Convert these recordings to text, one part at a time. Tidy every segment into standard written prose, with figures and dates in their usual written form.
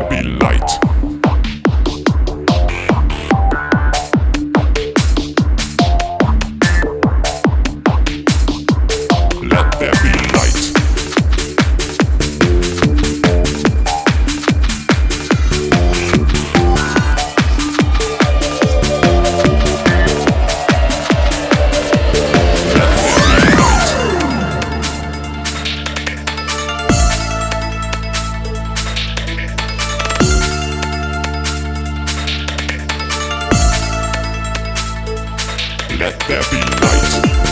there be light. Let there be light. Let there be light.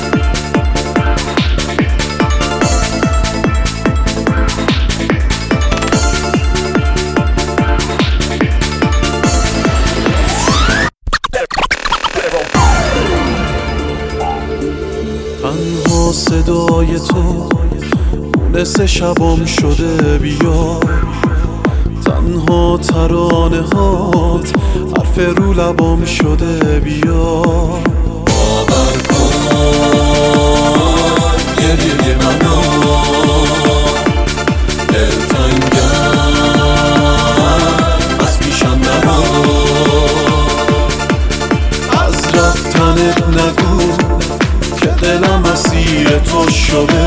تنها صدای تو نصف شبم شده، بیا تنها ترانه هات حرف رو لبم شده، بیا باور کن گریه منو، دلتنگم از پیشم نرو، از رفتنت نگو که دلم اسیر تو شده،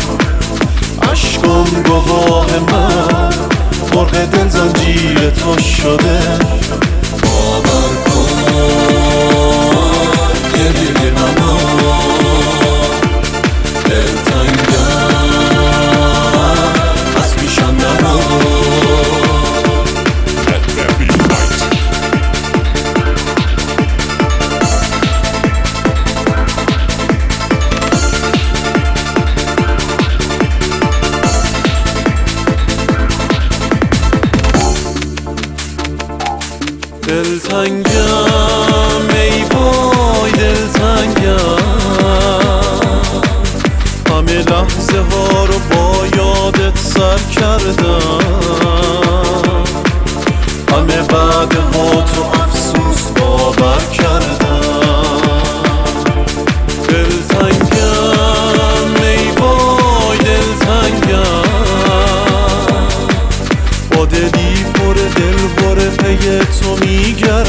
عشقم گواه من مرغ دل زنجیر تو شده، باور کن گریه منو، دلتنگم از پیشم نرو. Let there be light. دلتنگم ای وای دلتنگم، همه لحظه ها رو با یادت سر کردم، همه وعده ها تو افسوس باور کردم، دلتنگم ای وای دلتنگم، با دلی پر دل پر پی تو میگردم،